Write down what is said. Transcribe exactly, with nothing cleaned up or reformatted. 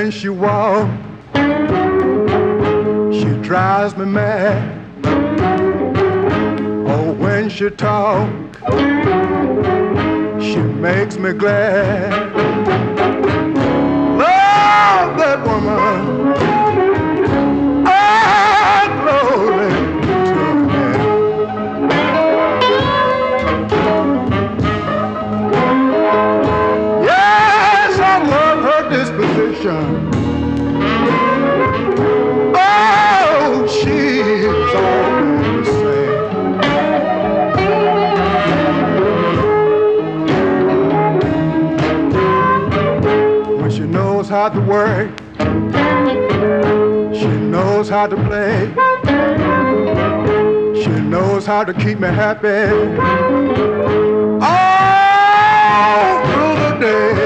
when she walks, she drives me mad. Oh, when she talks, she makes me glad. Love that woman. Ah, glory to me. Yes, I love her disposition. Oh, she's always the same. When she knows how to work, she knows how to play. She knows how to keep me happy all through the day.